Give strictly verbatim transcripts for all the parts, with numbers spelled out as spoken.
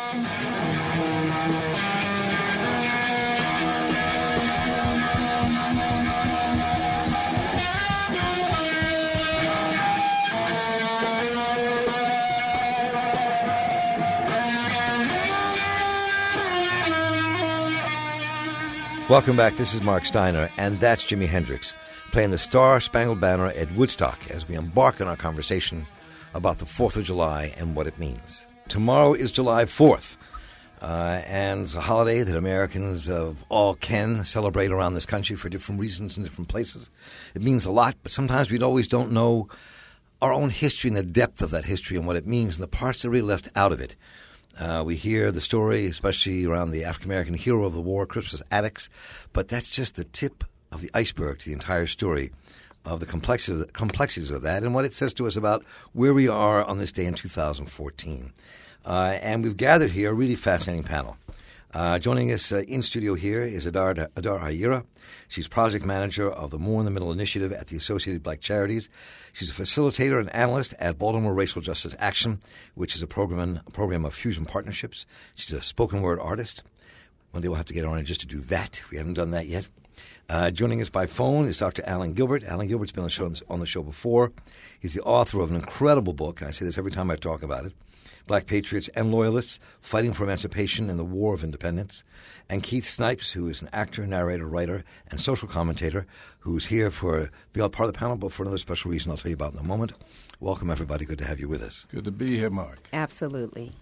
Welcome back. This is Mark Steiner, and that's Jimi Hendrix playing the Star-Spangled Banner at Woodstock as we embark on our conversation about the fourth of July and what it means. Tomorrow is July fourth, uh, and it's a holiday that Americans of all can celebrate around this country for different reasons in different places. It means a lot, but sometimes we always don't know our own history and the depth of that history and what it means and the parts that are really left out of it. Uh, we hear the story, especially around the African-American hero of the war, Crispus Attucks, but that's just the tip of the iceberg to the entire story of the complexities, complexities of that and what it says to us about where we are on this day in two thousand fourteen. Uh, and we've gathered here a really fascinating panel. Uh, joining us uh, in studio here is Adar, Adar Hayira. She's project manager of the More in the Middle initiative at the Associated Black Charities. She's a facilitator and analyst at Baltimore Racial Justice Action, which is a program, a program of fusion partnerships. She's a spoken word artist. One day we'll have to get her on just to do that. We haven't done that yet. Uh, joining us by phone is Doctor Alan Gilbert. Alan Gilbert's been on the show, on the show before. He's the author of an incredible book, and I say this every time I talk about it, Black Patriots and Loyalists Fighting for Emancipation in the War of Independence. And Keith Snipes, who is an actor, narrator, writer, and social commentator, who's here for be part of the panel, but for another special reason I'll tell you about in a moment. Welcome, everybody. Good to have you with us. Good to be here, Mark. Absolutely.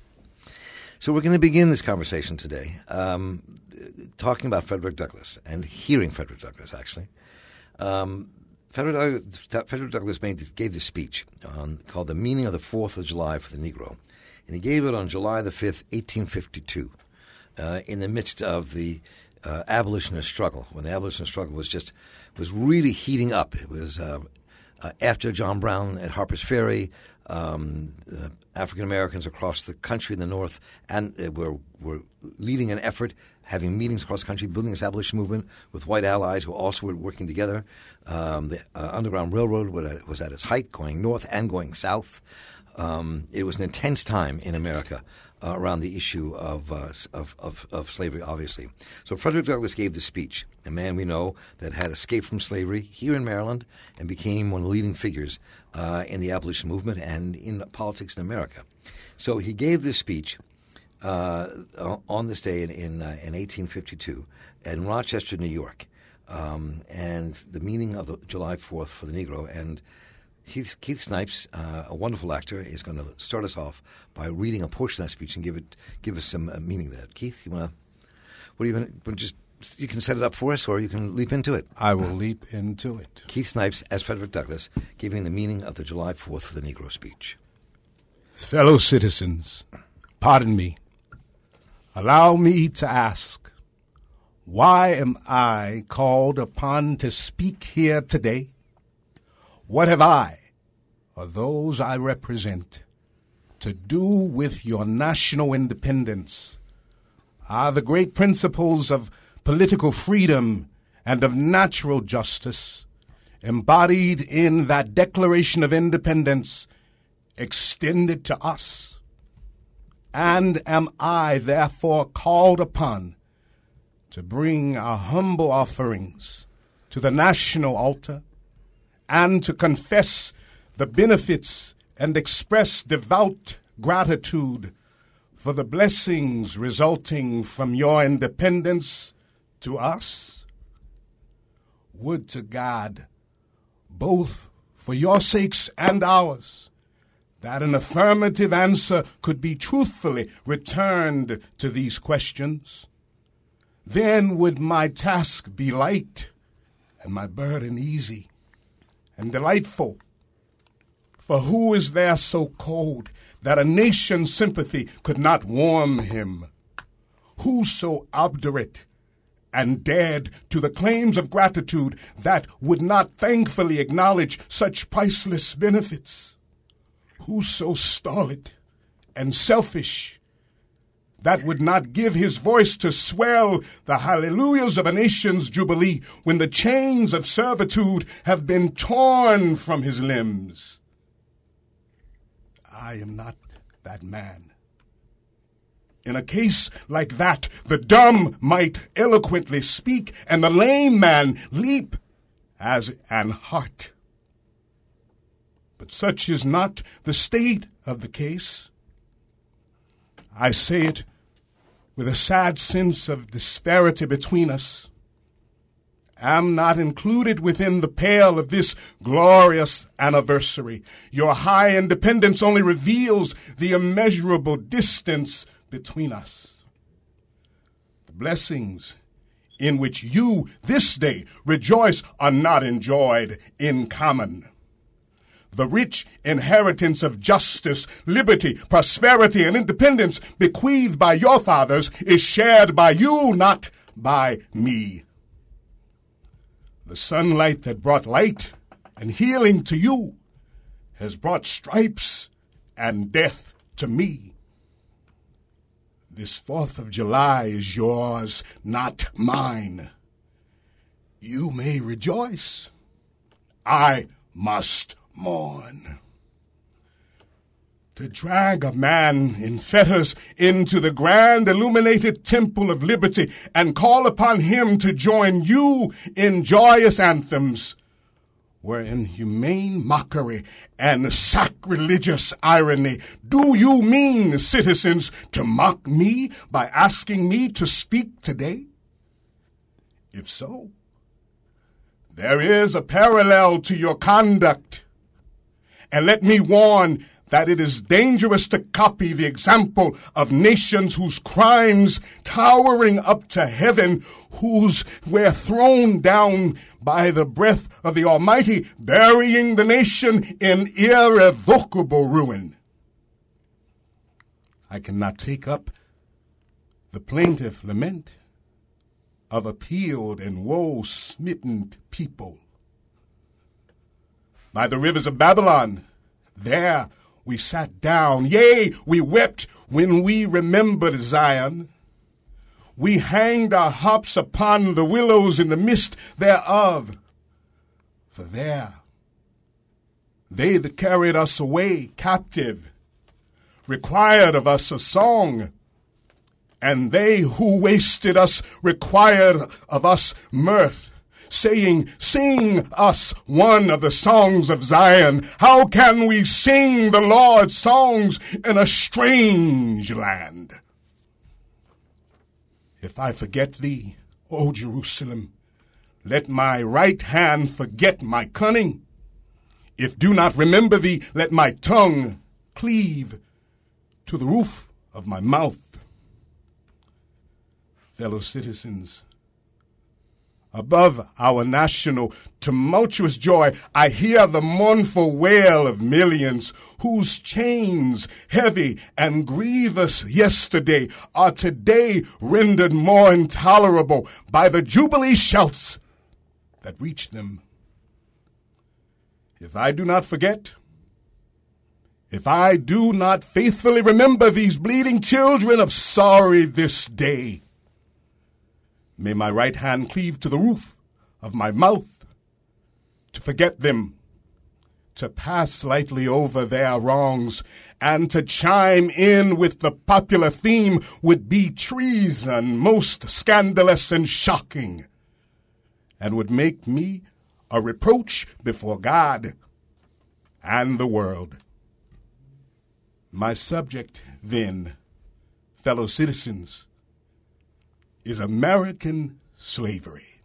So we're going to begin this conversation today um, talking about Frederick Douglass and hearing Frederick Douglass, actually. Um, Frederick, Frederick Douglass made, gave this speech on, called The Meaning of the Fourth of July for the Negro. And he gave it on July the fifth, eighteen fifty-two, uh, in the midst of the uh, abolitionist struggle, when the abolitionist struggle was just was really heating up. It was uh, uh, after John Brown at Harper's Ferry, um, uh, African Americans across the country in the North, and uh, were were leading an effort, having meetings across the country, building this abolition movement with white allies who also were working together. Um, the uh, Underground Railroad was at its height, going north and going south. Um, it was an intense time in America uh, around the issue of, uh, of, of of slavery, obviously. So Frederick Douglass gave the speech, a man we know that had escaped from slavery here in Maryland and became one of the leading figures uh, in the abolition movement and in politics in America. So he gave this speech uh, on this day in in, uh, in eighteen fifty-two in Rochester, New York, um, and the meaning of the July fourth for the Negro. And Keith, Keith Snipes, uh, a wonderful actor, is going to start us off by reading a portion of that speech and give it give us some uh, meaning there. Keith, you want to? What are you going to just? You can set it up for us, or you can leap into it. I will leap into it. Keith Snipes as Frederick Douglass, giving the meaning of the July fourth for the Negro speech. Fellow citizens, pardon me. Allow me to ask, why am I called upon to speak here today? What have I, or those I represent, to do with your national independence? Are the great principles of political freedom and of natural justice embodied in that Declaration of Independence extended to us? And am I therefore called upon to bring our humble offerings to the national altar and to confess the benefits and express devout gratitude for the blessings resulting from your independence to us? Would to God, both for your sakes and ours, that an affirmative answer could be truthfully returned to these questions. Then would my task be light and my burden easy and delightful. For who is there so cold that a nation's sympathy could not warm him? Who so obdurate and dead to the claims of gratitude that would not thankfully acknowledge such priceless benefits? Who so stolid and selfish that would not give his voice to swell the hallelujahs of a nation's jubilee when the chains of servitude have been torn from his limbs? I am not that man. In a case like that, the dumb might eloquently speak, and the lame man leap as an hart. But such is not the state of the case. I say it with a sad sense of disparity between us. Am not included within the pale of this glorious anniversary. Your high independence only reveals the immeasurable distance between us. The blessings in which you this day rejoice are not enjoyed in common. The rich inheritance of justice, liberty, prosperity, and independence bequeathed by your fathers is shared by you, not by me. The sunlight that brought light and healing to you has brought stripes and death to me. This fourth of July is yours, not mine. You may rejoice. I must mourn. To drag a man in fetters into the grand illuminated temple of liberty and call upon him to join you in joyous anthems were inhumane mockery and sacrilegious irony. Do you mean, citizens, to mock me by asking me to speak today? If so, there is a parallel to your conduct. And let me warn that it is dangerous to copy the example of nations whose crimes, towering up to heaven, whose were thrown down by the breath of the Almighty, burying the nation in irrevocable ruin. I cannot take up the plaintive lament of a peeled and woe-smitten people. By the rivers of Babylon, there we sat down, yea, we wept when we remembered Zion. We hanged our harps upon the willows in the midst thereof. For there, they that carried us away captive required of us a song, and they who wasted us required of us mirth, saying, sing us one of the songs of Zion. How can we sing the Lord's songs in a strange land? If I forget thee, O Jerusalem, let my right hand forget my cunning. If do not remember thee, let my tongue cleave to the roof of my mouth. Fellow citizens, above our national tumultuous joy, I hear the mournful wail of millions whose chains, heavy and grievous yesterday, are today rendered more intolerable by the jubilee shouts that reach them. If I do not forget, if I do not faithfully remember these bleeding children of sorry this day, may my right hand cleave to the roof of my mouth, to forget them, to pass lightly over their wrongs, and to chime in with the popular theme would be treason most scandalous and shocking, and would make me a reproach before God and the world. My subject, then, fellow citizens, is American slavery.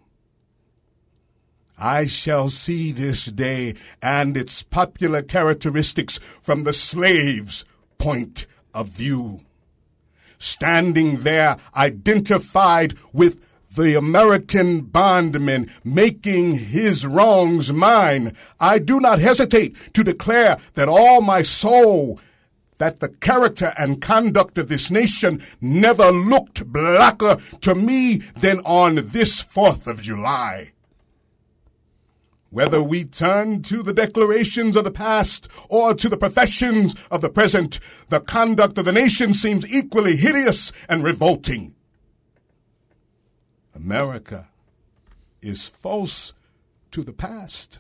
I shall see this day and its popular characteristics from the slave's point of view. Standing there identified with the American bondman making his wrongs mine, I do not hesitate to declare that all my soul, that the character and conduct of this nation never looked blacker to me than on this fourth of July. Whether we turn to the declarations of the past or to the professions of the present, the conduct of the nation seems equally hideous and revolting. America is false to the past,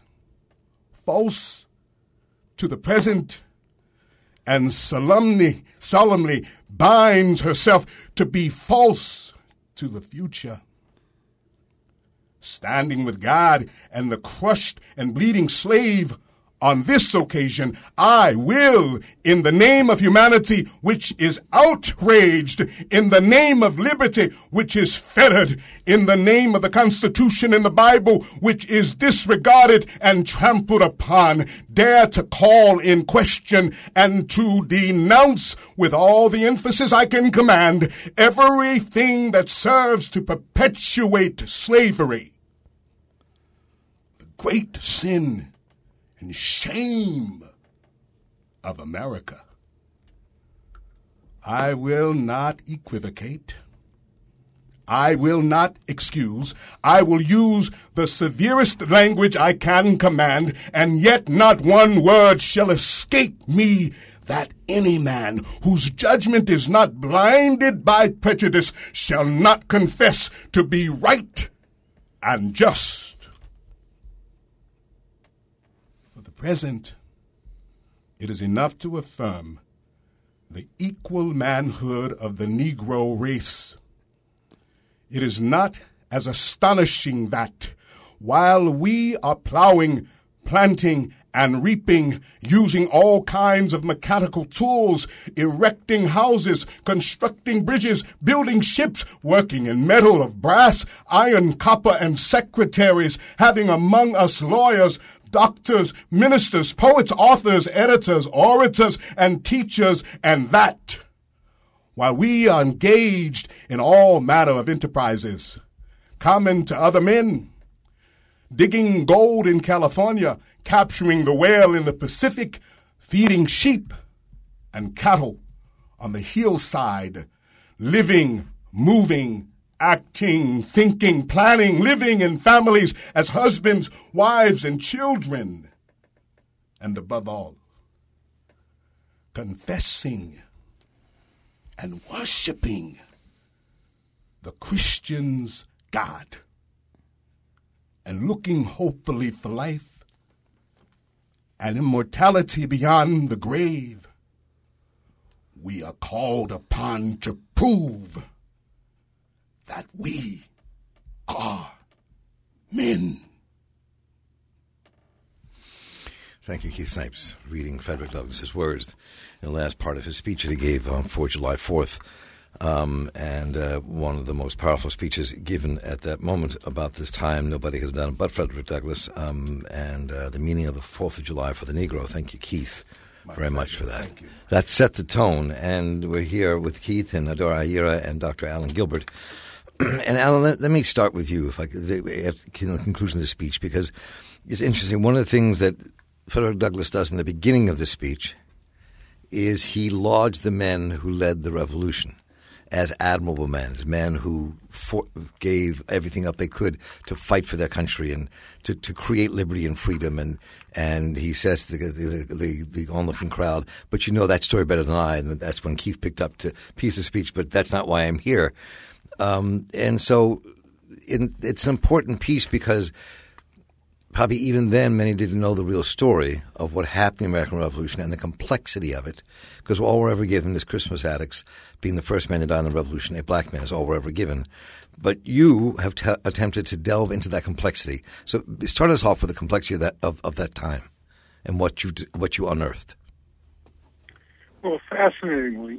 false to the present, and solemnly, solemnly binds herself to be false to the future. Standing with God and the crushed and bleeding slave, on this occasion, I will, in the name of humanity, which is outraged, in the name of liberty, which is fettered, in the name of the Constitution in the Bible, which is disregarded and trampled upon, dare to call in question and to denounce with all the emphasis I can command everything that serves to perpetuate slavery. The great sin and shame of America. I will not equivocate. I will not excuse. I will use the severest language I can command, and yet not one word shall escape me that any man whose judgment is not blinded by prejudice shall not confess to be right and just. Present, it is enough to affirm the equal manhood of the Negro race. It is not as astonishing that while we are plowing, planting, and reaping, using all kinds of mechanical tools, erecting houses, constructing bridges, building ships, working in metal of brass, iron, copper, and secretaries, having among us lawyers, doctors, ministers, poets, authors, editors, orators, and teachers, and that, while we are engaged in all manner of enterprises common to other men, digging gold in California, capturing the whale in the Pacific, feeding sheep and cattle on the hillside, living, moving, acting, thinking, planning, living in families as husbands, wives, and children. And above all, confessing and worshiping the Christian's God and looking hopefully for life and immortality beyond the grave. We are called upon to prove that we are men. Thank you, Keith Snipes, reading Frederick Douglass's words in the last part of his speech that he gave on for July fourth, um, and uh, one of the most powerful speeches given at that moment about this time. Nobody could have done it but Frederick Douglass, um, and uh, the meaning of the fourth of July for the Negro. Thank you, Keith, My very pleasure. much for that. Thank you. That set the tone, and we're here with Keith and Adora Ayira and Doctor Alan Gilbert. And Alan, let, let me start with you, if I could, at the conclusion of the speech, because it's interesting. One of the things that Frederick Douglass does in the beginning of the speech is he lauds the men who led the revolution as admirable men, as men who for, gave everything up they could to fight for their country and to, to create liberty and freedom. And, and he says to the, the, the, the onlooking crowd, but you know that story better than I. And that's when Keith picked up to piece of speech, but that's not why I'm here. Um, and so in, it's an important piece because probably even then many didn't know the real story of what happened in the American Revolution and the complexity of it, because all we're ever given is Christmas addicts being the first man to die in the Revolution. A black man is all we're ever given. But you have t- attempted to delve into that complexity. So start us off with the complexity of that of, of that time and what you what you unearthed. Well, fascinatingly,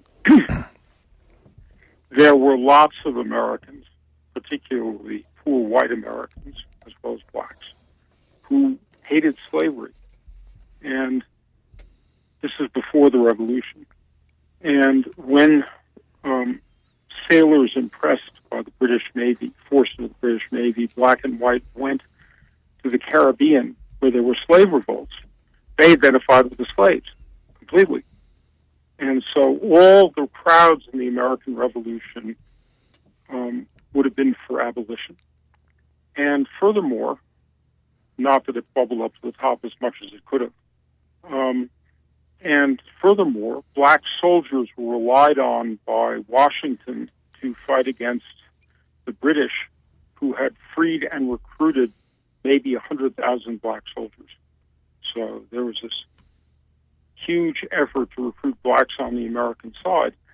there were lots of Americans, particularly poor white Americans, as well as blacks, who hated slavery. And this is before the Revolution. And when um, sailors impressed by the British Navy, forces of the British Navy, black and white, went to the Caribbean where there were slave revolts, they identified with the slaves completely. And so all the crowds in the American Revolution um, would have been for abolition. And furthermore, not that it bubbled up to the top as much as it could have, um, and furthermore, black soldiers were relied on by Washington to fight against the British, who had freed and recruited maybe one hundred thousand black soldiers. So there was this huge effort to recruit blacks on the American side.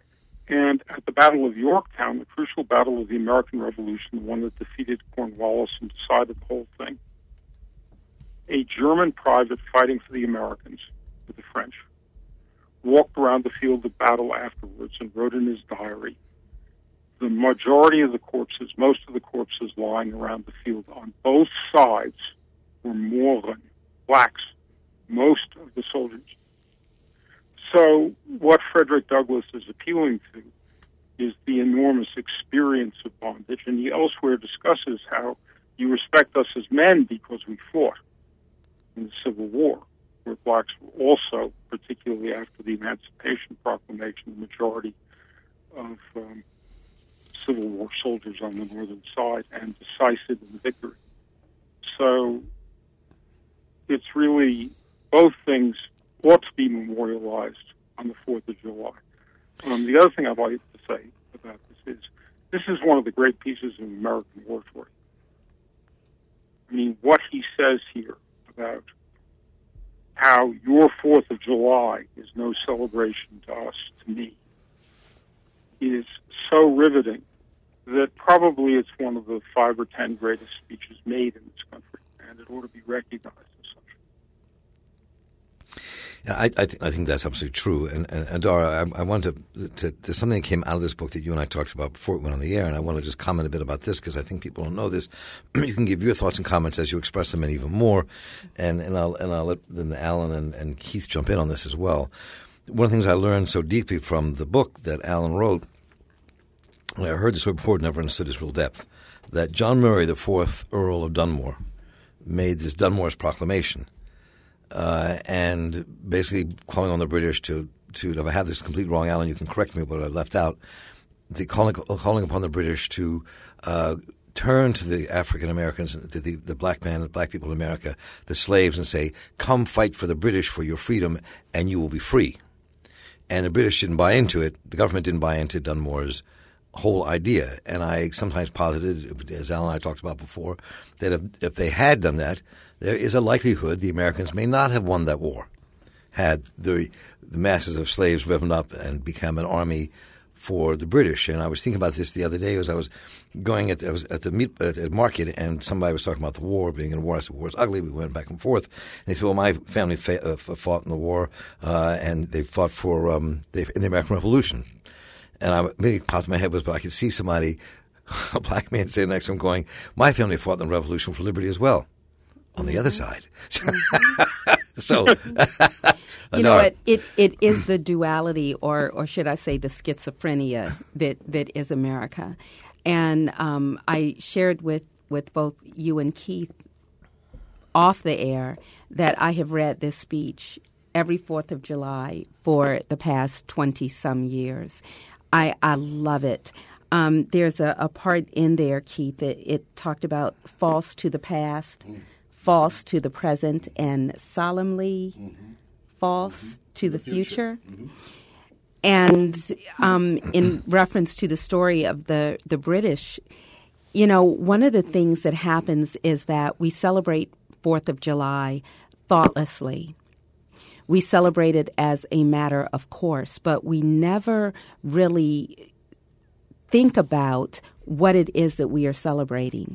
And at the Battle of Yorktown, the crucial battle of the American Revolution, the one that defeated Cornwallis and decided the whole thing, a German private fighting for the Americans with the French walked around the field of battle afterwards and wrote in his diary, the majority of the corpses, most of the corpses lying around the field on both sides were Mohren, blacks, most of the soldiers. So what Frederick Douglass is appealing to is the enormous experience of bondage, and he elsewhere discusses how you respect us as men because we fought in the Civil War, where blacks were also, particularly after the Emancipation Proclamation, the majority of um, Civil War soldiers on the northern side and decisive in victory. So it's really, both things ought to be memorialized on the fourth of July. Um, the other thing I'd like to say about this is, this is one of the great pieces of American oratory. I mean, what he says here about how your fourth of July is no celebration to us, to me, is so riveting that probably it's one of the five or ten greatest speeches made in this country, and it ought to be recognized as such. Yeah, I, I, th- I think that's absolutely true. And, and, and Dara, I, I want to, to, there's something that came out of this book that you and I talked about before it went on the air, and I want to just comment a bit about this because I think people don't know this. You can give your thoughts and comments as you express them and even more, and, and I'll and I'll let then Alan and, and Keith jump in on this as well. One of the things I learned so deeply from the book that Alan wrote, and I heard this word before, never understood its real depth, that John Murray, the fourth Earl of Dunmore, made this Dunmore's Proclamation. Uh, and basically calling on the British to, to, if I have this completely wrong, Alan, you can correct me, but I've left out, the calling, calling upon the British to uh, turn to the African Americans, to the, the black man and black people in America, the slaves, and say, come fight for the British for your freedom and you will be free. And the British didn't buy into it. The government didn't buy into Dunmore's whole idea. And I sometimes posited, as Alan and I talked about before, that if, if they had done that, there is a likelihood the Americans may not have won that war had the, the masses of slaves risen up and become an army for the British. And I was thinking about this the other day as I was going at the, I was at the meat, at the market, and somebody was talking about the war, being in a war. I said, war is ugly. We went back and forth. And they said, well, my family fa- uh, fought in the war, uh, and they fought for um, they, in the American Revolution. And I immediately popped in my head was, but I could see somebody, a black man, sitting next to him going, my family fought in the Revolution for liberty as well, on the other side. Mm-hmm. So, you know, it, it it is the duality, or or should I say, the schizophrenia that that is America. And um, I shared with with both you and Keith off the air that I have read this speech every fourth of July for the past twenty some years. I, I love it. Um, there's a, a part in there, Keith, that it talked about false to the past, mm. false to the present, and solemnly mm-hmm. false mm-hmm. to, to the, the future. future. Mm-hmm. And um, in reference to the story of the, the British, you know, one of the things that happens is that we celebrate fourth of July thoughtlessly. We celebrate it as a matter of course, but we never really think about what it is that we are celebrating.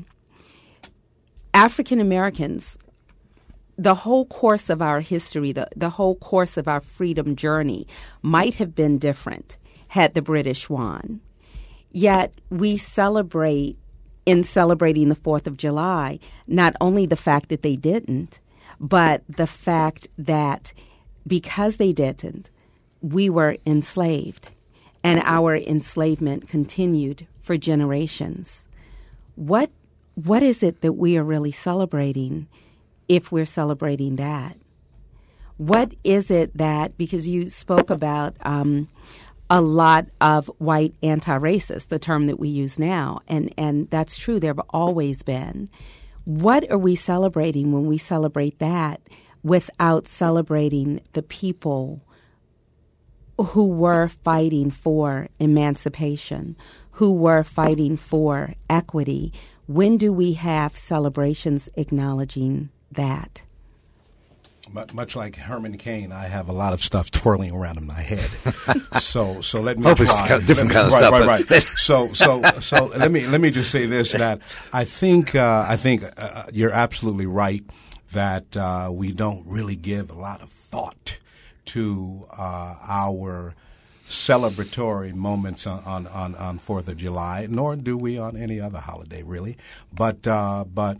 African Americans, the whole course of our history, the, the whole course of our freedom journey might have been different had the British won. Yet we celebrate, in celebrating the fourth of July, not only the fact that they didn't, but the fact that because they didn't, we were enslaved, and our enslavement continued for generations. What what is it that we are really celebrating if we're celebrating that? What is it that, because you spoke about um, a lot of white anti-racist, the term that we use now, and, and that's true, there have always been. What are we celebrating when we celebrate that without celebrating the people who were fighting for emancipation, who were fighting for equity? When do we have celebrations acknowledging that? Much like Herman Cain, I have a lot of stuff twirling around in my head. so, so let me Hope try. it's kind of different me, kind of right, stuff. Right, right. so, so, so let me let me just say this: that I think uh, I think uh, you're absolutely right that uh, we don't really give a lot of thought to uh, our celebratory moments on, on, on, on Fourth of July, nor do we on any other holiday, really. But uh, but.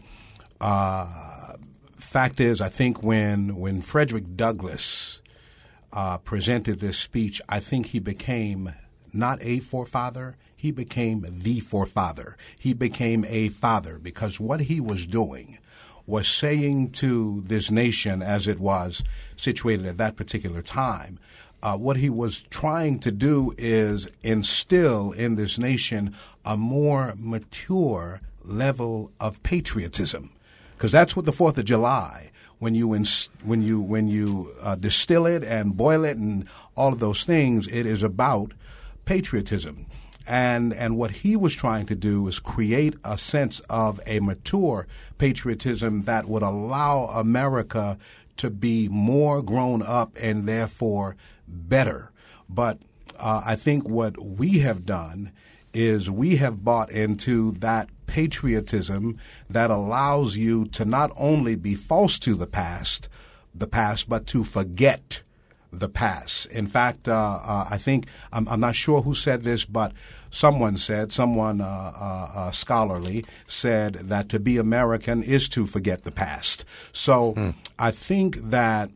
Uh, Fact is, I think when when Frederick Douglass uh, presented this speech, I think he became not a forefather, he became the forefather. He became a father because what he was doing was saying to this nation as it was situated at that particular time, uh, what he was trying to do is instill in this nation a more mature level of patriotism. Because that's what the Fourth of July, when you ins- when you when you uh, distill it and boil it and all of those things, it is about patriotism. And and what he was trying to do is create a sense of a mature patriotism that would allow America to be more grown up and therefore better. But uh, I think what we have done is we have bought into that patriotism that allows you to not only be false to the past, the past, but to forget the past. In fact, uh, uh, I think, I'm, I'm not sure who said this, but someone said, someone uh, uh, uh, scholarly said that to be American is to forget the past. So hmm. I think that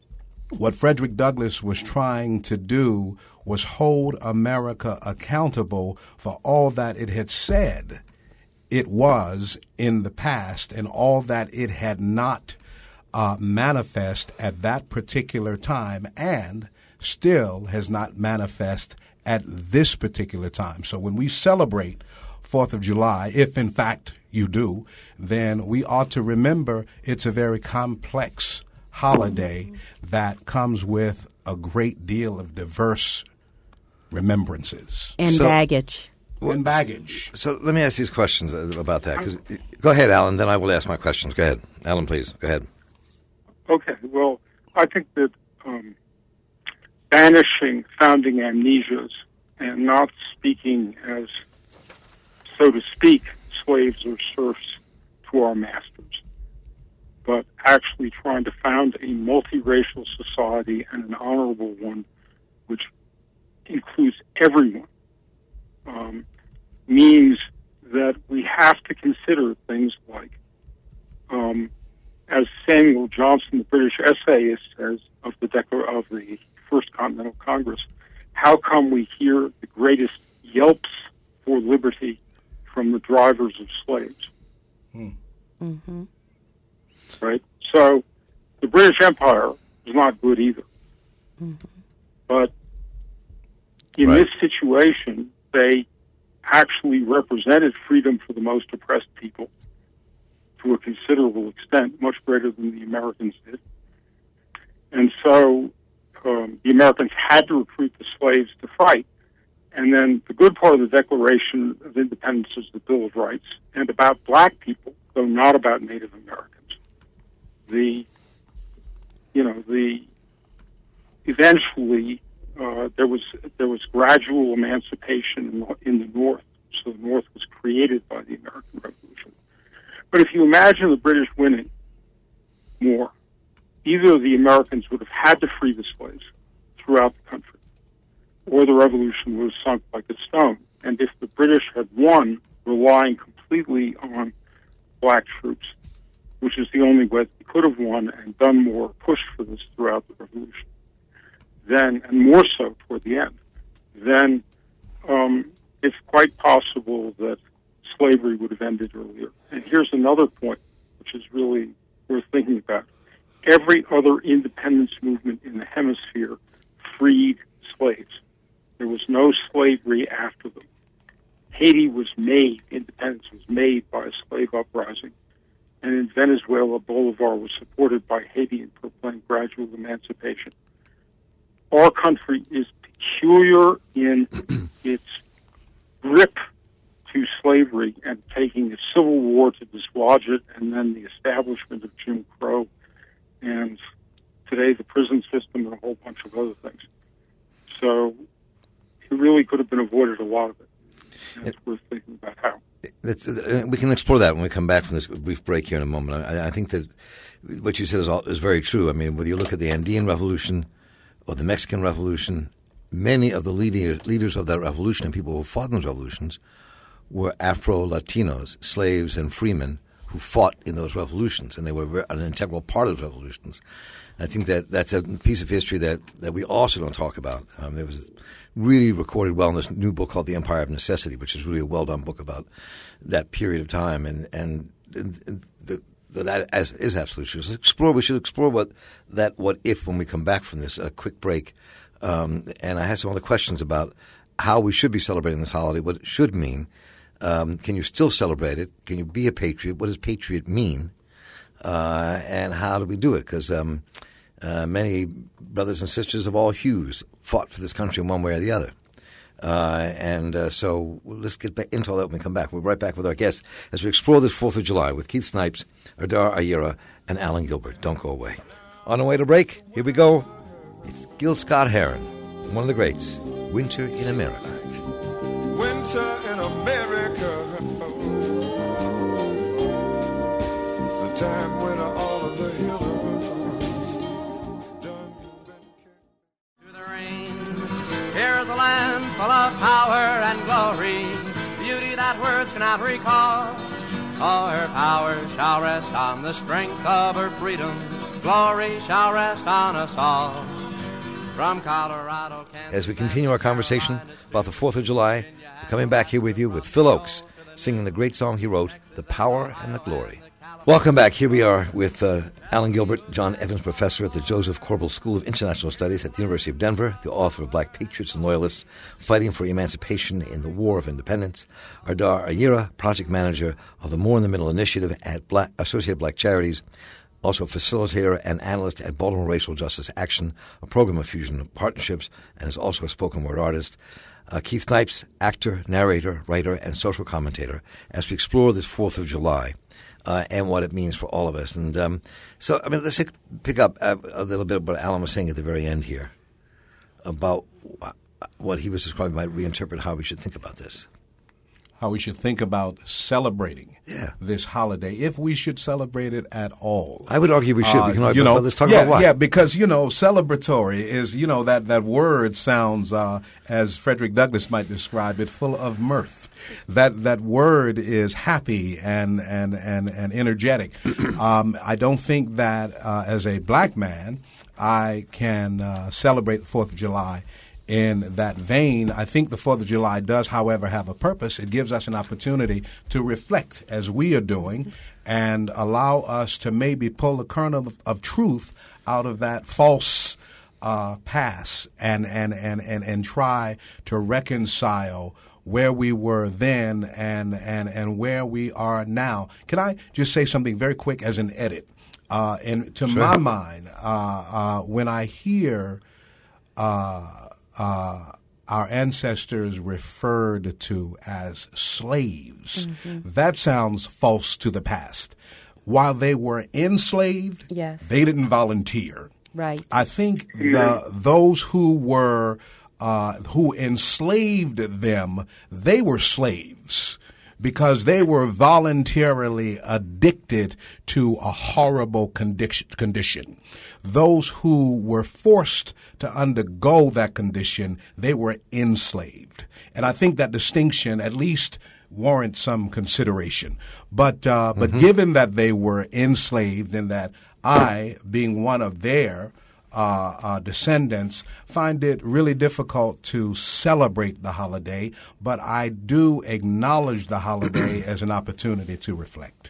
what Frederick Douglass was trying to do was hold America accountable for all that it had said it was in the past and all that it had not uh, manifest at that particular time and still has not manifest at this particular time. So when we celebrate Fourth of July, if in fact you do, then we ought to remember it's a very complex holiday that comes with a great deal of diverse remembrances. And so, baggage. And baggage. So let me ask these questions about that. 'Cause, go ahead, Alan, then I will ask my questions. Go ahead. Alan, please. Go ahead. Okay. Well, I think that um, banishing founding amnesias and not speaking as, so to speak, slaves or serfs to our masters, but actually trying to found a multiracial society and an honorable one which includes everyone, um, means that we have to consider things like, um, as Samuel Johnson, the British essayist, says of the Declar- of the First Continental Congress, how come we hear the greatest yelps for liberty from the drivers of slaves? Hmm. Mm-hmm. Right? So the British Empire was not good either. Mm-hmm. But in right. this situation, they actually represented freedom for the most oppressed people to a considerable extent, much greater than the Americans did. And so um, the Americans had to recruit the slaves to fight. And then the good part of the Declaration of Independence is the Bill of Rights, and about black people, though not about Native Americans. The, you know, the, eventually uh, there was there was gradual emancipation in the, in the North, so the North was created by the American Revolution. But if you imagine the British winning more, either the Americans would have had to free the slaves throughout the country, or the revolution was sunk like a stone. And if the British had won, relying completely on black troops, which is the only way they could have won and done more, pushed for this throughout the revolution, then, and more so toward the end, then um, it's quite possible that slavery would have ended earlier. And here's another point, which is really worth thinking about. Every other independence movement in the hemisphere freed slaves. There was no slavery after them. Haiti was made, independence was made by a slave uprising. And in Venezuela, Bolivar was supported by Haiti and proclaimed gradual emancipation. Our country is peculiar in its grip to slavery and taking a civil war to dislodge it, and then the establishment of Jim Crow and today the prison system and a whole bunch of other things. So it really could have been avoided a lot of it. And it's worth thinking about how. It's, uh, we can explore that when we come back from this brief break here in a moment. I, I think that what you said is, all, is very true. I mean, whether you look at the Andean Revolution or the Mexican Revolution, many of the leader, leaders of that revolution and people who fought in those revolutions were Afro-Latinos, slaves and freemen who fought in those revolutions, and they were an integral part of those revolutions. I think that that's a piece of history that, that we also don't talk about. Um, it was really recorded well in this new book called The Empire of Necessity, which is really a well-done book about that period of time. And, and, and the, the, that as, is absolutely true. So explore, we should explore what that what if when we come back from this, a quick break. Um, and I have some other questions about how we should be celebrating this holiday, what it should mean. Um, can you still celebrate it? Can you be a patriot? What does patriot mean? Uh, and how do we do it? Because um, uh, many brothers and sisters of all hues fought for this country in one way or the other. Uh, and uh, so let's get back into all that when we come back. We're right back with our guests as we explore this fourth of July with Keith Snipes, Ardar Ayera, and Alan Gilbert. Don't go away. On the way to break, here we go. It's Gil Scott-Heron, one of the greats, Winter in America. Winter in America. It's a time when all of the healers done been. To the rain, here's a land full of power and glory, beauty that words cannot recall. All her power shall rest on the strength of her freedom. Glory shall rest on us all. From Colorado, Kansas, as we continue our conversation about the fourth of July, we're coming back here with you with Phil Oakes singing the great song he wrote, The Power and the Glory. Welcome back. Here we are with uh, Alan Gilbert, John Evans Professor at the Joseph Corbel School of International Studies at the University of Denver, the author of Black Patriots and Loyalists Fighting for Emancipation in the War of Independence, Ardar Ayera, Project Manager of the More in the Middle Initiative at Black, Associated Black Charities, also a facilitator and analyst at Baltimore Racial Justice Action, a program of fusion partnerships, and is also a spoken word artist. Uh, Keith Snipes, actor, narrator, writer, and social commentator, as we explore this fourth of July uh, and what it means for all of us. And um, so, I mean, let's pick up a, a little bit of what Alan was saying at the very end here about what he was describing might reinterpret how we should think about this. How we should think about celebrating yeah. this holiday, if we should celebrate it at all. I would argue we should. Uh, we can argue you know, about, let's talk yeah, about why. Yeah, because, you know, celebratory is, you know, that, that word sounds, uh, as Frederick Douglass might describe it, full of mirth. That that word is happy and, and, and, and energetic. um, I don't think that uh, as a black man I can uh, celebrate the fourth of July in that vein. I think the fourth of July does, however, have a purpose. It gives us an opportunity to reflect, as we are doing, and allow us to maybe pull a kernel of, of truth out of that false uh, past and, and, and, and, and try to reconcile where we were then and, and, and where we are now. Can I just say something very quick as an edit? Uh, and to sure. my mind, uh, uh, when I hear uh, Uh, our ancestors referred to as slaves, mm-hmm. that sounds false to the past. While they were enslaved, yes. they didn't volunteer. Right. I think the those who were uh, who enslaved them, they were slaves because they were voluntarily addicted to a horrible condition. condition. Those who were forced to undergo that condition, they were enslaved. And I think that distinction at least warrants some consideration. But uh, but mm-hmm. given that they were enslaved and that I, being one of their uh, uh, descendants, find it really difficult to celebrate the holiday, but I do acknowledge the holiday as an opportunity to reflect.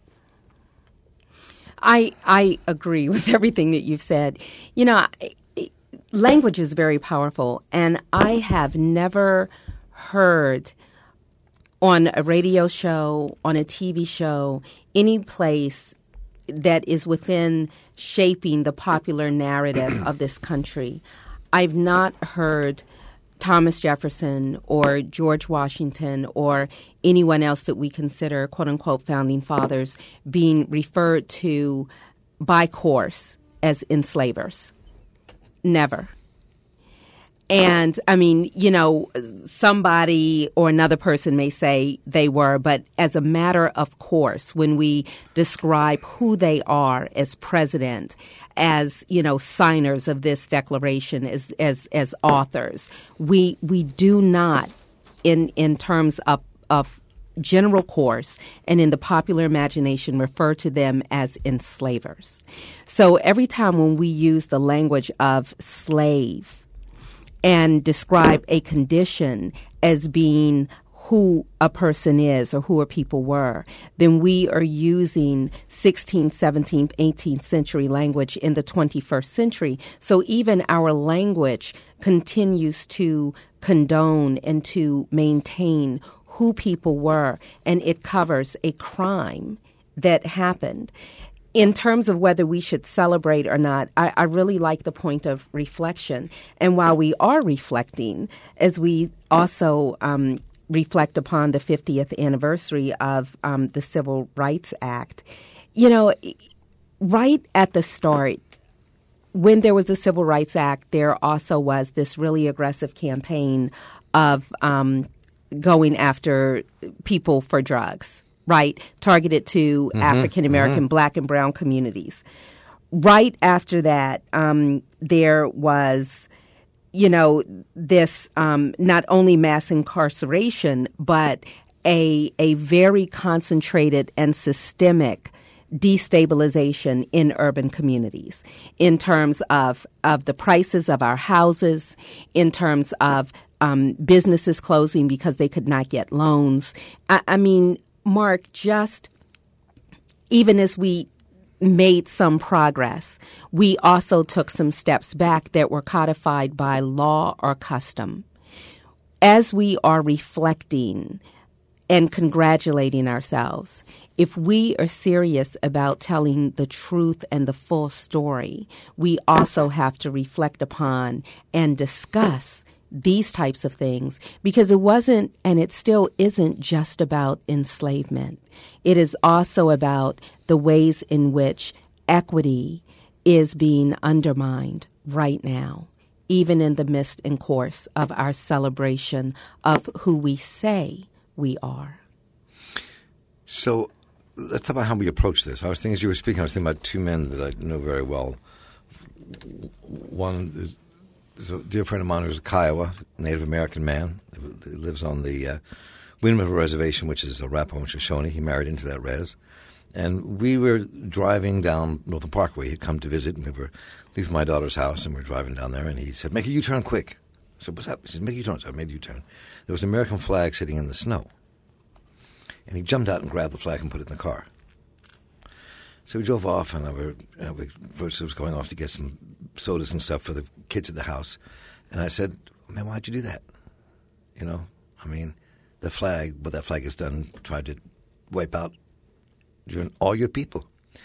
I I agree with everything that you've said. You know, language is very powerful, and I have never heard on a radio show, on a T V show, any place that is within shaping the popular narrative of this country. I've not heard Thomas Jefferson or George Washington or anyone else that we consider, quote-unquote, founding fathers being referred to by course as enslavers. Never. And, I mean, you know, somebody or another person may say they were, but as a matter of course, when we describe who they are as president, as, you know, signers of this declaration, as as, as authors, we we do not, in in terms of, of general course and in the popular imagination, refer to them as enslavers. So every time when we use the language of slave and describe a condition as being who a person is or who a people were, then we are using sixteenth, seventeenth, eighteenth century language in the twenty-first century. So even our language continues to condone and to maintain who people were, and it covers a crime that happened. In terms of whether we should celebrate or not, I, I really like the point of reflection. And while we are reflecting, as we also um, reflect upon the fiftieth anniversary of um, the Civil Rights Act, you know, right at the start, when there was the Civil Rights Act, there also was this really aggressive campaign of um, going after people for drugs. Right, targeted to mm-hmm, African American, mm-hmm. Black and brown communities. Right after that, um, there was, you know, this um, not only mass incarceration, but a a very concentrated and systemic destabilization in urban communities in terms of of the prices of our houses, in terms of um, businesses closing because they could not get loans. I, I mean. Mark, just even as we made some progress, we also took some steps back that were codified by law or custom. As we are reflecting and congratulating ourselves, if we are serious about telling the truth and the full story, we also have to reflect upon and discuss these types of things, because it wasn't and it still isn't just about enslavement. It is also about the ways in which equity is being undermined right now, even in the midst and course of our celebration of who we say we are. So let's talk about how we approach this. I was thinking, as you were speaking, I was thinking about two men that I know very well. One is a dear friend of mine who's a Kiowa, Native American man. He lives on the uh, Wind River Reservation, which is Arapaho and Shoshone. He married into that res. And we were driving down Northern Parkway. He'd come to visit, and we were leaving my daughter's house, and we were driving down there, and he said, "Make a U-turn quick." I said, "What's up?" He said, "Make a U-turn." So I made a U-turn. There was an American flag sitting in the snow. And he jumped out and grabbed the flag and put it in the car. So we drove off, and I were, uh, we was going off to get some sodas and stuff for the kids at the house. And I said, "Man, why'd you do that? You know, I mean, the flag, what that flag has done, tried to wipe out your, all your people."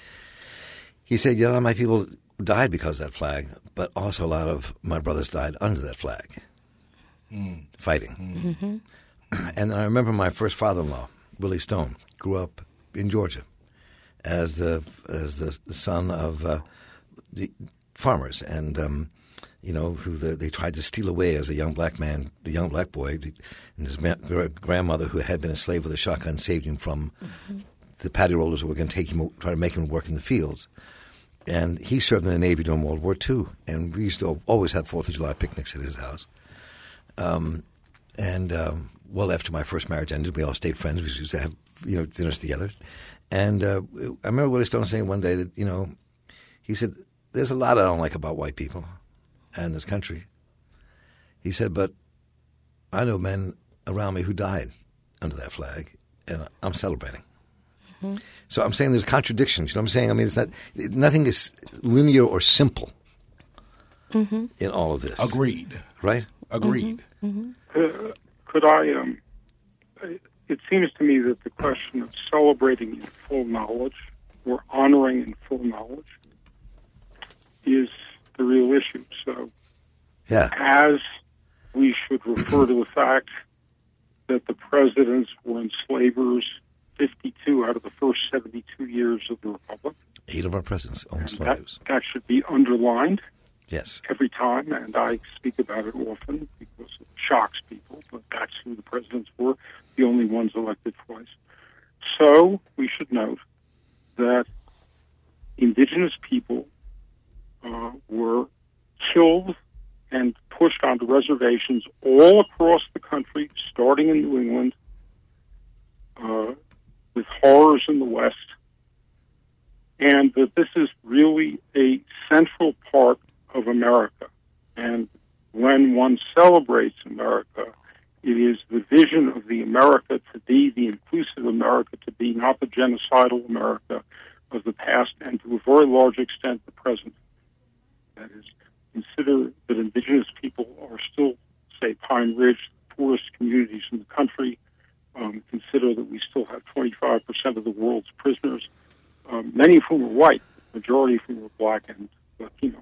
He said, "Yeah, a lot of my people died because of that flag, but also a lot of my brothers died under that flag, mm. fighting." Mm-hmm. And I remember my first father-in-law, Willie Stone, grew up in Georgia as the as the son of uh, the farmers, and um, you know who the, they tried to steal away as a young black man, the young black boy, and his ma- grandmother, who had been a slave with a shotgun, saved him from mm-hmm. the paddy rollers who were going to take him, try to make him work in the fields. And he served in the Navy during World War Two, and we used to always have Fourth of July picnics at his house. Um, and um, well after my first marriage ended, we all stayed friends. We used to have you know dinners together. And uh, I remember Willie Stone saying one day that, you know, he said, "There's a lot I don't like about white people and this country." He said, "But I know men around me who died under that flag, and I'm celebrating." Mm-hmm. So I'm saying there's contradictions. You know what I'm saying? I mean, it's not nothing is linear or simple mm-hmm. in all of this. Agreed. Right? Agreed. Mm-hmm. Uh, could I... Um, It seems to me that the question of celebrating in full knowledge or honoring in full knowledge is the real issue. So yeah. as we should refer to the fact that the presidents were enslavers fifty-two out of the first seventy-two years of the Republic. Eight of our presidents owned And slaves. That, that should be underlined Yes. every time, and I speak about it often because it shocks people, but that's who the presidents were, the only ones elected twice. So we should note that indigenous people uh, were killed and pushed onto reservations all across the country, starting in New England, uh, with horrors in the West, and that this is really a central part of America. And when one celebrates America, it is the vision of the America to be, the inclusive America to be, not the genocidal America of the past, and to a very large extent the present. That is, consider that indigenous people are still, say, Pine Ridge, the poorest communities in the country. Um, consider that we still have twenty-five percent of the world's prisoners, um, many of whom are white, the majority of whom are black and Latino.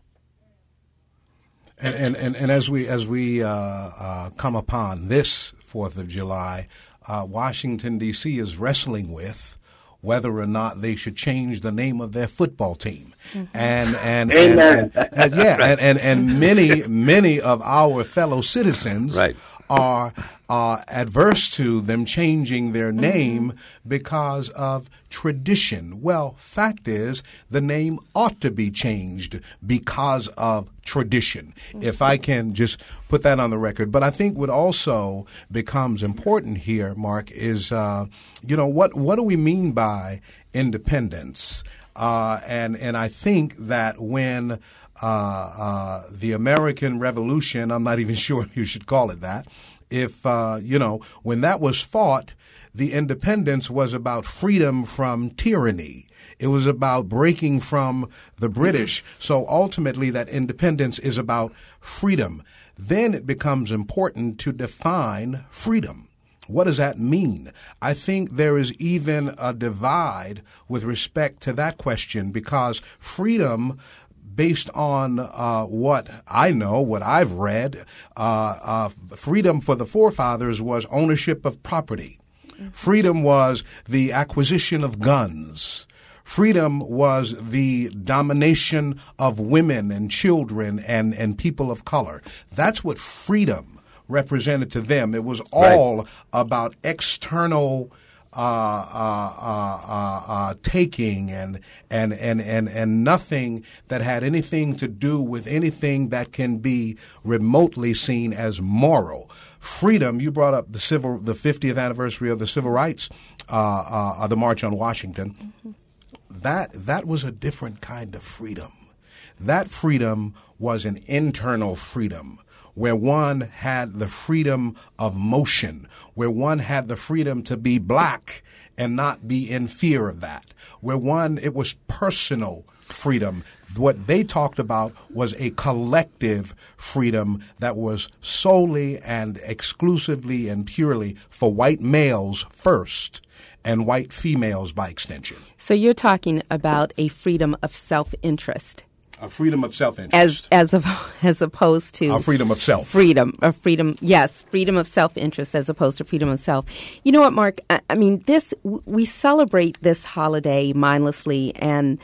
And, and, and, and as we as we uh, uh, come upon this Fourth of July, uh, Washington, D C is wrestling with whether or not they should change the name of their football team. Mm-hmm. And, and, and, and, and, and yeah, and, and, and many, many of our fellow citizens right. are uh, adverse to them changing their name mm-hmm. because of tradition. Well, fact is, the name ought to be changed because of tradition, mm-hmm. if I can just put that on the record. But I think what also becomes important here, Mark, is, uh, you know, what, what do we mean by independence? Uh, and, and I think that when Uh, uh, the American Revolution, I'm not even sure you should call it that, if, uh, you know, when that was fought, the independence was about freedom from tyranny. It was about breaking from the British. So ultimately that independence is about freedom. Then it becomes important to define freedom. What does that mean? I think there is even a divide with respect to that question, because freedom, based on uh, what I know, what I've read, uh, uh, freedom for the forefathers was ownership of property. Mm-hmm. Freedom was the acquisition of guns. Freedom was the domination of women and children and, and people of color. That's what freedom represented to them. It was all right. about external Uh, uh, uh, uh, uh, taking and, and, and, and, and nothing that had anything to do with anything that can be remotely seen as moral. Freedom, you brought up the civil, the fiftieth anniversary of the Civil Rights, uh, uh, the March on Washington. Mm-hmm. That, that was a different kind of freedom. That freedom was an internal freedom, where one had the freedom of motion, where one had the freedom to be black and not be in fear of that, where one, it was personal freedom. What they talked about was a collective freedom that was solely and exclusively and purely for white males first and white females by extension. So you're talking about a freedom of self-interest. A freedom of self-interest. As as as opposed to a freedom of self. Freedom, a freedom, yes, freedom of self-interest as opposed to freedom of self. You know what, Mark? I, I mean, this we celebrate this holiday mindlessly, and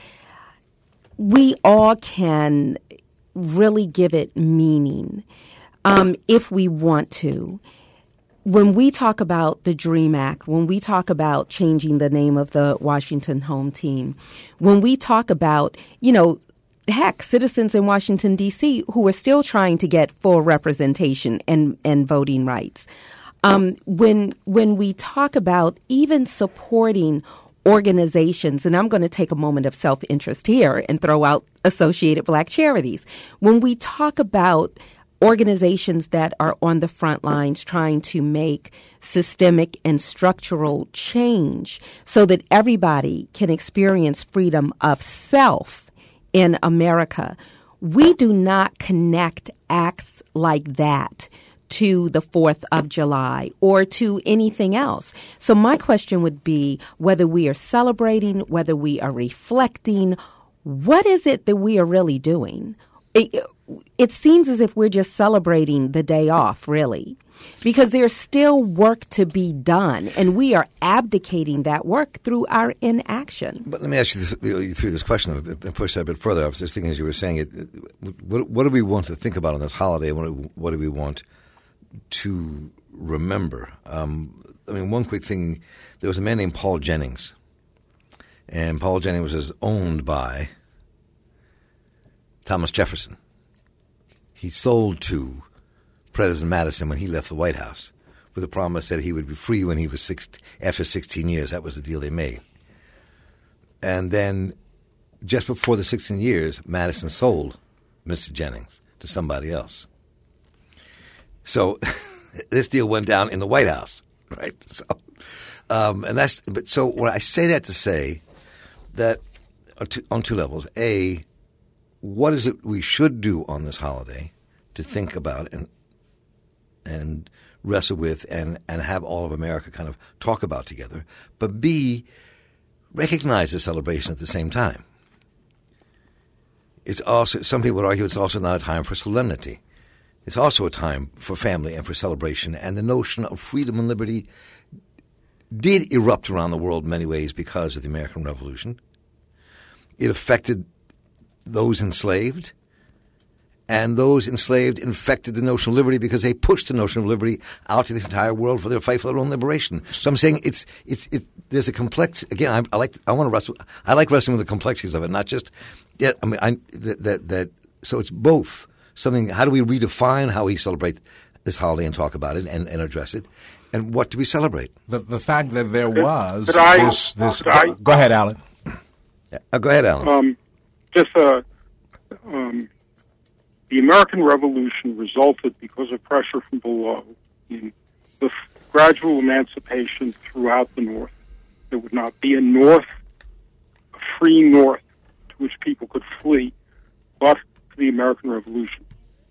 we all can really give it meaning um, if we want to. When we talk about the DREAM Act, when we talk about changing the name of the Washington home team, when we talk about, you know, heck, citizens in Washington, D C who are still trying to get full representation and, and voting rights. Um, when when we talk about even supporting organizations, and I'm going to take a moment of self-interest here and throw out Associated Black Charities. When we talk about organizations that are on the front lines trying to make systemic and structural change so that everybody can experience freedom of self in America, we do not connect acts like that to the fourth of July or to anything else. So my question would be whether we are celebrating, whether we are reflecting, what is it that we are really doing? it seems as if we're just celebrating the day off, really, because there's still work to be done, and we are abdicating that work through our inaction. But let me ask you, this, you through this question and push that a bit further. I was just thinking as you were saying it, what, what do we want to think about on this holiday? What do, what do we want to remember? Um, I mean, one quick thing, there was a man named Paul Jennings, and Paul Jennings was owned by Thomas Jefferson. He sold to President Madison when he left the White House with a promise that he would be free when he was six, after sixteen years. That was the deal they made. And then just before the sixteen years, Madison sold Mister Jennings to somebody else. So this deal went down in the White House, right? So, um, and that's but so what I say that to say that on two, on two levels. A, what is it we should do on this holiday to think about and and wrestle with and, and have all of America kind of talk about together. But B, recognize the celebration at the same time. It's also, some people would argue it's also not a time for solemnity. It's also a time for family and for celebration. And the notion of freedom and liberty did erupt around the world in many ways because of the American Revolution. It affected those enslaved. And those enslaved infected the notion of liberty because they pushed the notion of liberty out to the entire world for their fight for their own liberation. So I'm saying it's it's it, there's a complex. Again, I, I like I want to wrestle. I like wrestling with the complexities of it, not just. Yeah, I mean, I, that, that that so it's both something. How do we redefine how we celebrate this holiday and talk about it and, and address it, and what do we celebrate? The the fact that there Could- was could I- this this. could I- Go, go ahead, Alan. Yeah. Uh, go ahead, Alan. Um, just uh, um, the American Revolution resulted because of pressure from below in the f- gradual emancipation throughout the North. There would not be a North, a free North, to which people could flee, but for the American Revolution.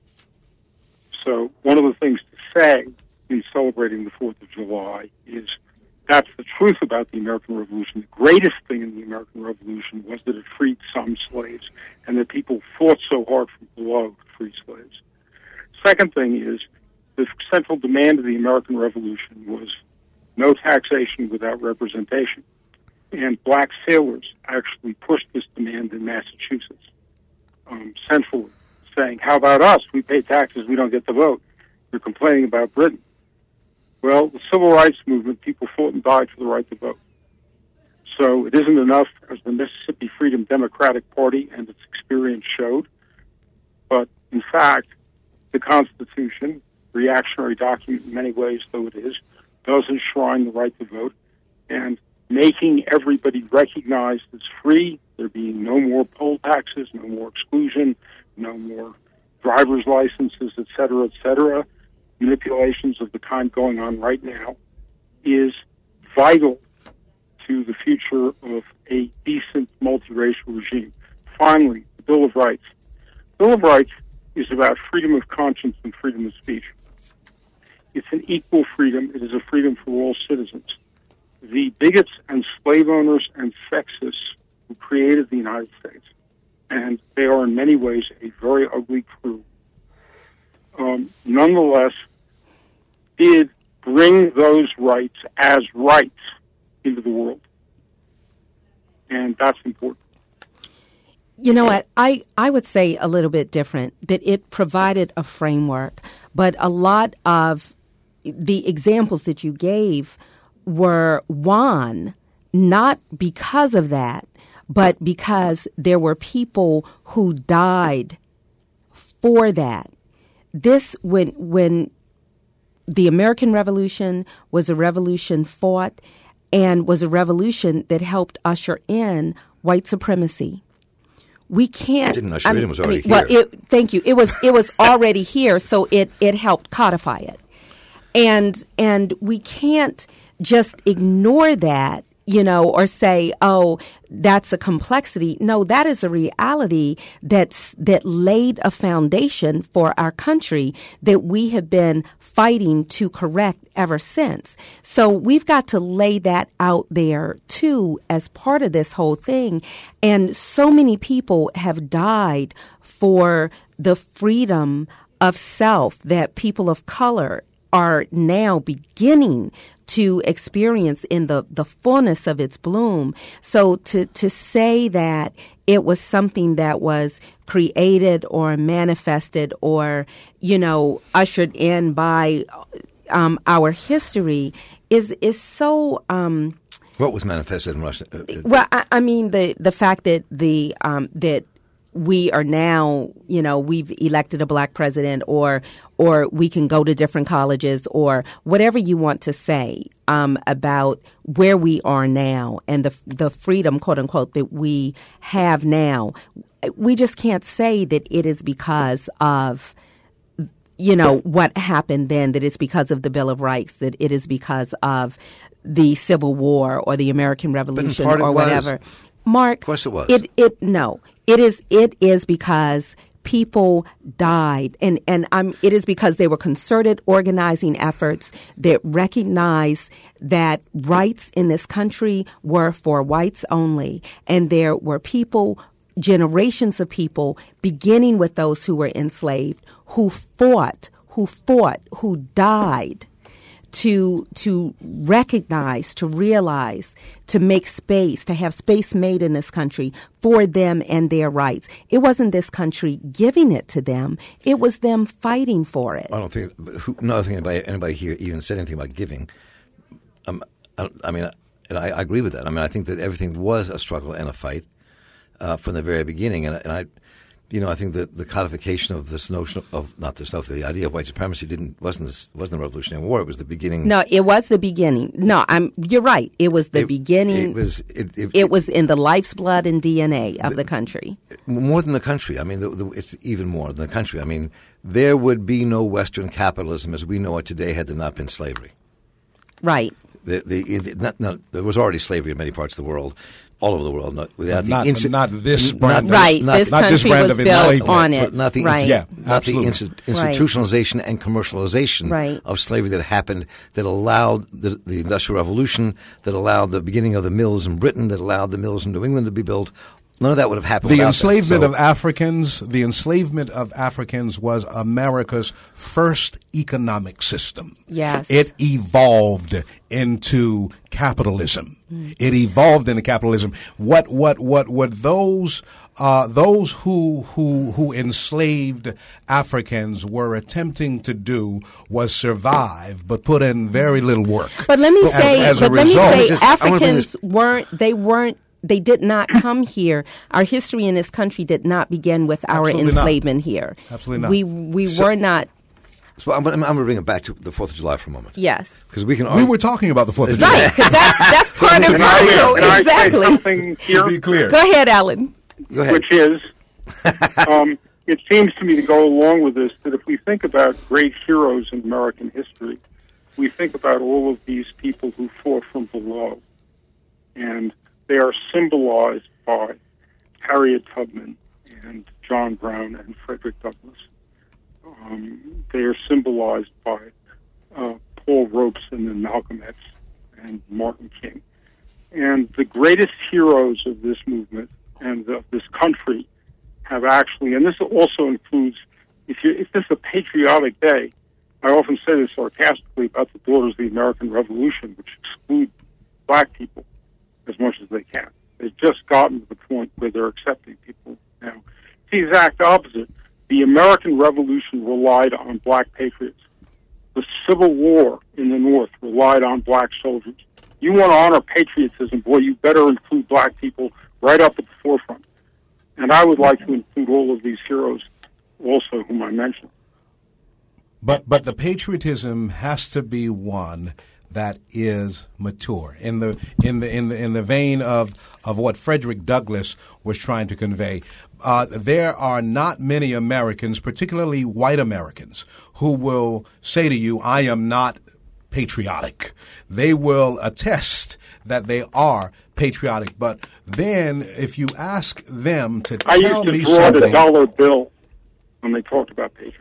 So one of the things to say in celebrating the fourth of July is that's the truth about the American Revolution. The greatest thing in the American Revolution was that it freed some slaves and that people fought so hard from below to free slaves. Second thing is the central demand of the American Revolution was no taxation without representation. And black sailors actually pushed this demand in Massachusetts, um, centrally, saying, how about us? We pay taxes, we don't get to vote. You're complaining about Britain. Well, the civil rights movement, people fought and died for the right to vote. So it isn't enough, as the Mississippi Freedom Democratic Party and its experience showed, but in fact, the Constitution, reactionary document in many ways though it is, does enshrine the right to vote, and making everybody recognized as free, there being no more poll taxes, no more exclusion, no more driver's licenses, et cetera, et cetera, manipulations of the kind going on right now, is vital to the future of a decent multiracial regime. Finally, the Bill of Rights. The Bill of Rights is about freedom of conscience and freedom of speech. It's an equal freedom. It is a freedom for all citizens. The bigots and slave owners and sexists who created the United States, and they are in many ways a very ugly crew, um, nonetheless did bring those rights as rights into the world. And that's important. You know what? I, I would say a little bit different, that it provided a framework, but a lot of the examples that you gave were won not because of that, but because there were people who died for that. This, when when the American Revolution was a revolution fought and was a revolution that helped usher in white supremacy. We can't. It didn't usher I it mean, in, it was I already mean, well, here. it, thank you. It was it was already here, so it it helped codify it, and and we can't just ignore that, you know, or say, oh, that's a complexity. No, that is a reality that's that laid a foundation for our country that we have been fighting to correct ever since. So we've got to lay that out there, too, as part of this whole thing. And so many people have died for the freedom of self that people of color are now beginning to experience in the, the fullness of its bloom. So to, to say that it was something that was created or manifested or, you know, ushered in by um, our history is is so... Um, what was manifested in Russia? Well, I, I mean, the, the fact that the um, that we are now, you know, we've elected a black president, or or we can go to different colleges, or whatever you want to say um, about where we are now and the the freedom, quote unquote, that we have now. We just can't say that it is because of, you know, what happened then, that it's because of the Bill of Rights, that it is because of the Civil War or the American Revolution or whatever. Mark, of course it was. It, it, no, it is, it is because people died, and, and um, it is because they were concerted organizing efforts that recognized that rights in this country were for whites only, and there were people, generations of people, beginning with those who were enslaved, who fought, who fought, who died to to recognize, to realize, to make space, to have space made in this country for them and their rights. It wasn't this country giving it to them. It was them fighting for it. I don't think, who, no, I don't think anybody, anybody here even said anything about giving. Um, I, I mean, and I, I agree with that. I mean, I think that everything was a struggle and a fight uh, from the very beginning. And, and I, you know, I think that the codification of this notion of, of not this notion, the idea of white supremacy didn't wasn't this, wasn't the Revolutionary War. It was the beginning. No, it was the beginning. No, I'm. You're right. It was the it, beginning. It was. It, it, it was in the life's blood and D N A of the, the country. More than the country. I mean, the, the, it's even more than the country. I mean, there would be no Western capitalism as we know it today had there not been slavery. Right. The, the, the, not, not, there was already slavery in many parts of the world, all over the world. Not, without not, the inci- not this brand. Not, right. Not, this not country this brand was of built on it. Not the, right. Yeah, not the absolutely. insti- institutionalization and commercialization right. of slavery that happened, that allowed the, the Industrial Revolution, that allowed the beginning of the mills in Britain, that allowed the mills in New England to be built. None of that would have happened. The enslavement so, of Africans, the enslavement of Africans was America's first economic system. Yes. It evolved into capitalism. Mm. It evolved into capitalism. What what what what those uh, those who who who enslaved Africans were attempting to do was survive, but put in very little work. But let me as, say, as but a let result, me say, just, Africans weren't. They weren't. They did not come here. Our history in this country did not begin with our Absolutely enslavement not. here. Absolutely not. We we So- were not. So I'm, I'm going to bring it back to the Fourth of July for a moment. Yes. Because we can. we argue- were talking about the Fourth of Right. July. Because that's that's part and Can I, parcel. can I say Exactly. something here? To be clear. Go ahead, Alan. Go ahead. Which is, um, it seems to me to go along with this that if we think about great heroes in American history, we think about all of these people who fought from below, and they are symbolized by Harriet Tubman and John Brown and Frederick Douglass. Um, they are symbolized by uh, Paul Robeson and Malcolm X and Martin King. And the greatest heroes of this movement and of this country have actually, and this also includes, if, you, if this is a patriotic day, I often say this sarcastically about the Daughters of the American Revolution, which exclude black people as much as they can. They've just gotten to the point where they're accepting people now. It's the exact opposite. The American Revolution relied on black patriots. The Civil War in the North relied on black soldiers. You want to honor patriotism, boy, you better include black people right up at the forefront. And I would like to include all of these heroes also whom I mentioned. But but the patriotism has to be one that is mature in the in the in the in the vein of of what Frederick Douglass was trying to convey. Uh, there are not many Americans, particularly white Americans, who will say to you, "I am not patriotic." They will attest that they are patriotic, but then if you ask them to I tell used to me draw something, the dollar bill when they talked about patriotism.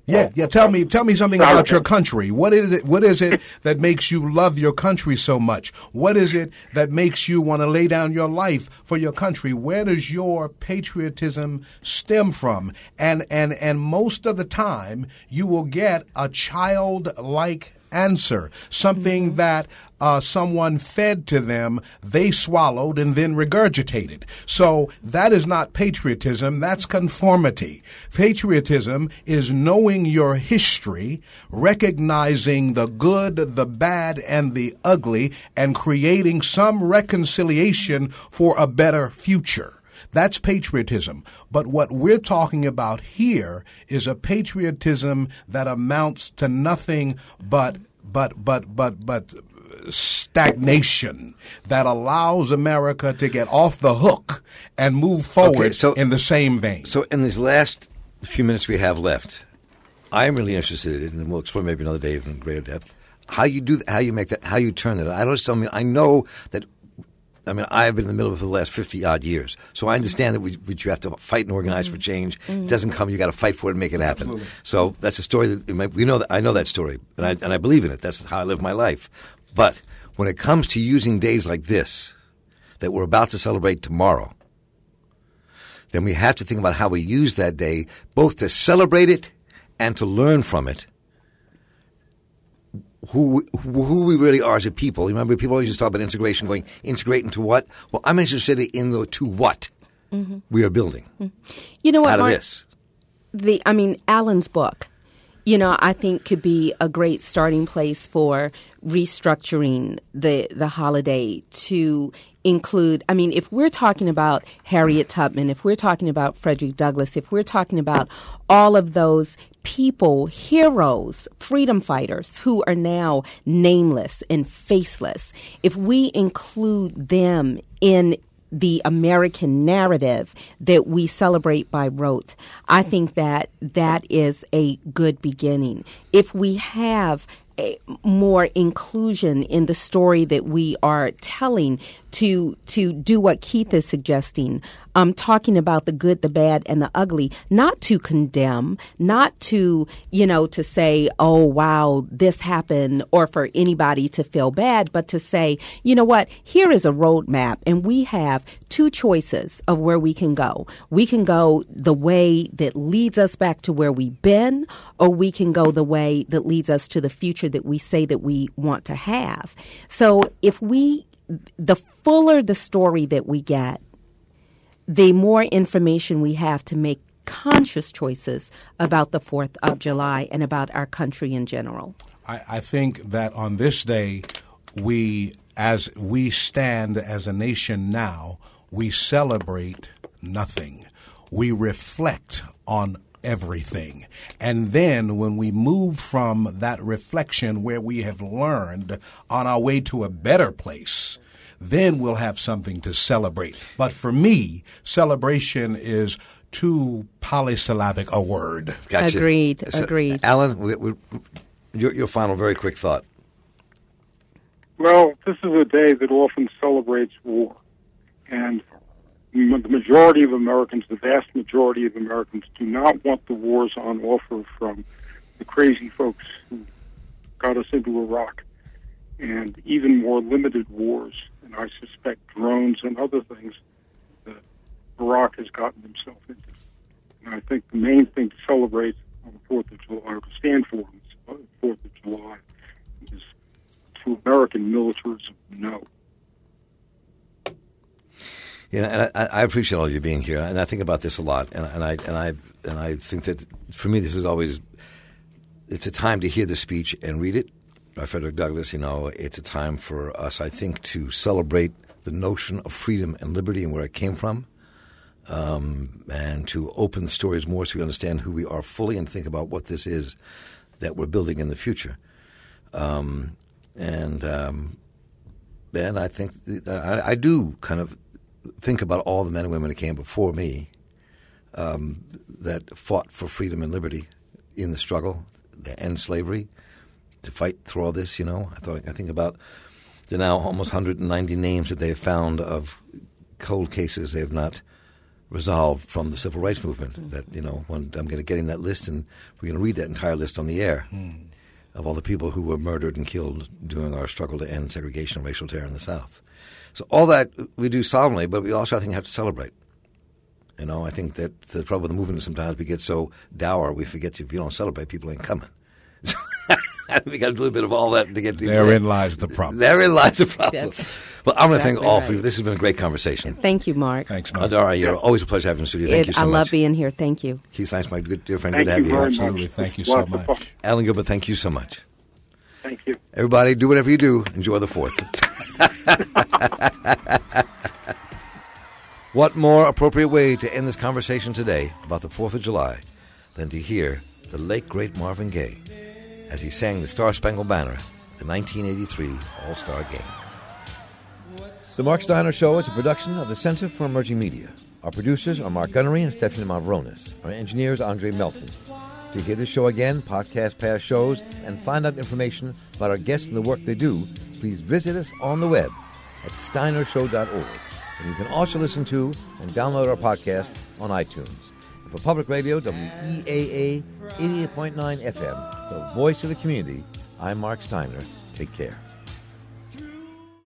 Yeah, yeah. Tell me, tell me something about your country. What is it? What is it that makes you love your country so much? What is it that makes you want to lay down your life for your country? Where does your patriotism stem from? And and and most of the time, you will get a childlike answer, something mm-hmm. that uh, someone fed to them, they swallowed and then regurgitated. So that is not patriotism, that's conformity. Patriotism is knowing your history, recognizing the good, the bad, and the ugly, and creating some reconciliation for a better future. That's patriotism. But what we're talking about here is a patriotism that amounts to nothing but but but but but stagnation that allows America to get off the hook and move forward okay, so, in the same vein. So in these last few minutes we have left, I'm really interested in, and we'll explore maybe another day in greater depth, how you do how you make that, how you turn that. I don't tell me I know that I mean, I've been in the middle of it for the last fifty-odd years. So I understand that we, we, you have to fight and organize mm-hmm. for change. Mm-hmm. It doesn't come. You got to fight for it and make it happen. Absolutely. So that's a story that we know that I know that story, and I, and I believe in it. That's how I live my life. But when it comes to using days like this that we're about to celebrate tomorrow, then we have to think about how we use that day both to celebrate it and to learn from it. Who who we really are as a people. Remember, people always just talk about integration, going integrate into what? Well, I'm interested in the to what mm-hmm. we are building. You know what, out of Mark, this. The I mean, Alan's book, you know, I think could be a great starting place for restructuring the the holiday to include, I mean, if we're talking about Harriet Tubman, if we're talking about Frederick Douglass, if we're talking about all of those people, heroes, freedom fighters who are now nameless and faceless, if we include them in the American narrative that we celebrate by rote, I think that that is a good beginning. If we have a more inclusion in the story that we are telling, to to do what Keith is suggesting, um, talking about the good, the bad, and the ugly, not to condemn, not to, you know, to say, oh, wow, this happened, or for anybody to feel bad, but to say, you know what, here is a roadmap, and we have two choices of where we can go. We can go the way that leads us back to where we've been, or we can go the way that leads us to the future that we say that we want to have. So if we the fuller the story that we get, the more information we have to make conscious choices about the fourth of July and about our country in general. I, I think that on this day, we, as we stand as a nation now, we celebrate nothing. We reflect on everything. And then when we move from that reflection where we have learned on our way to a better place, then we'll have something to celebrate. But for me, celebration is too polysyllabic a word. Gotcha. Agreed. So, agreed. Alan, we, we, your, your final very quick thought. Well, this is a day that often celebrates war. And the majority of Americans, the vast majority of Americans, do not want the wars on offer from the crazy folks who got us into Iraq, and even more limited wars, and I suspect drones and other things that Iraq has gotten himself into. And I think the main thing to celebrate on the fourth of July, or to stand for on the fourth of July, is to American militarism, no. Yeah, and I, I appreciate all of you being here, and I think about this a lot, and, and I and I and I think that for me this is always it's a time to hear the speech and read it by Frederick Douglass. You know, it's a time for us, I think, to celebrate the notion of freedom and liberty and where it came from, um, and to open the stories more so we understand who we are fully and think about what this is that we're building in the future. Um, and um, and I think I, I do kind of think about all the men and women that came before me um, that fought for freedom and liberty in the struggle to end slavery, to fight through all this. You know, I thought I think about the now almost one hundred ninety names that they have found of cold cases they have not resolved from the civil rights movement. That, you know, when I'm going to getting that list, and we're going to read that entire list on the air mm. of all the people who were murdered and killed during our struggle to end segregation and racial terror in the South. So all that we do solemnly, but we also, I think, have to celebrate. You know, I think that the trouble with the movement is sometimes we get so dour we forget if you don't celebrate, people ain't coming. We got a little bit of all that to get to. Therein lies the problem. Therein lies the problem. That's well, I'm going to exactly thank all right. of you. This has been a great conversation. Thank you, Mark. Thanks, Mark. Adara, you're always a pleasure having you in the studio. Thank It, you so I much. love being here. Thank you. Keith Science, my good dear friend, Thank good to have you you very here. much. Absolutely. Thank you It's so lots of much. fun. Alan Gilbert, thank you so much. Thank you. Everybody, do whatever you do. Enjoy the fourth. What more appropriate way to end this conversation today about the fourth of July than to hear the late, great Marvin Gaye as he sang the Star-Spangled Banner at the nineteen eighty-three All-Star Game. The Mark Steiner Show is a production of the Center for Emerging Media. Our producers are Mark Gunnery and Stephanie Mavronis. Our engineer is Andre Melton. To hear this show again, podcast past shows, and find out information about our guests and the work they do, please visit us on the web at steiner show dot org. And you can also listen to and download our podcast on iTunes. And for Public Radio, W E A A eighty-eight point nine F M, the voice of the community, I'm Mark Steiner. Take care.